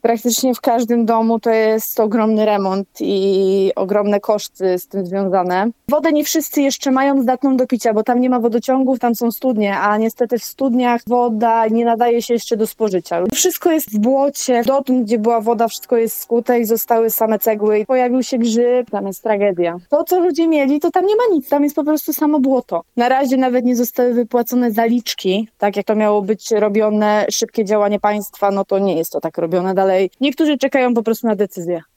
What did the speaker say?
Praktycznie w każdym domu to jest ogromny remont i ogromne koszty z tym związane. Wodę nie wszyscy jeszcze mają zdatną do picia, bo tam nie ma wodociągów, tam są studnie, a niestety w studniach woda nie nadaje się jeszcze do spożycia. Wszystko jest w błocie, dotąd gdzie była woda, wszystko jest skute i zostały same cegły i pojawił się grzyb, tam jest tragedia. To, co ludzie mieli, to tam nie ma nic, tam jest po prostu samo błoto. Na razie nawet nie zostały wypłacone zaliczki, tak jak to miało być robione, szybkie działanie państwa, no to nie jest to tak robione dalej. Niektórzy czekają po prostu na decyzję.